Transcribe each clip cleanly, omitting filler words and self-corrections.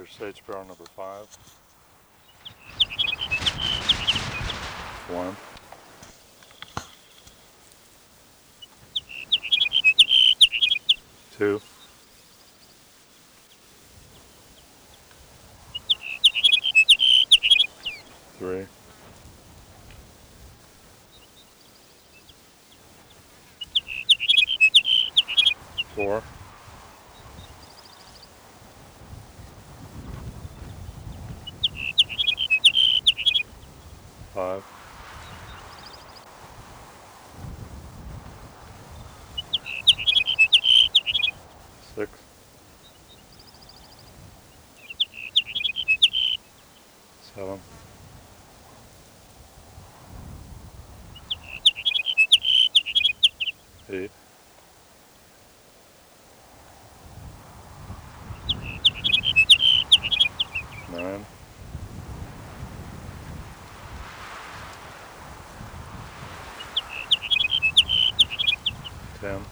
Here's stage barrel number 5. 1. 2. 3. 4. 5. 6. 7. 8. 9. 10.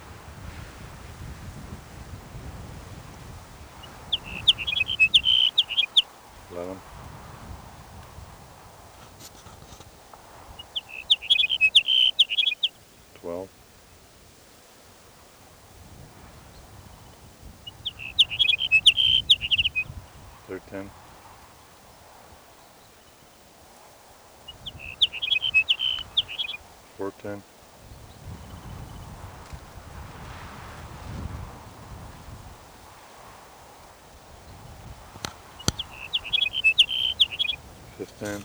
11. 12. 13. 14. 15.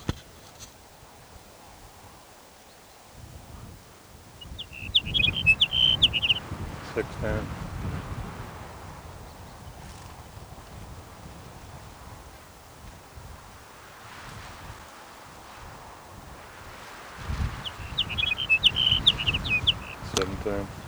16. 17.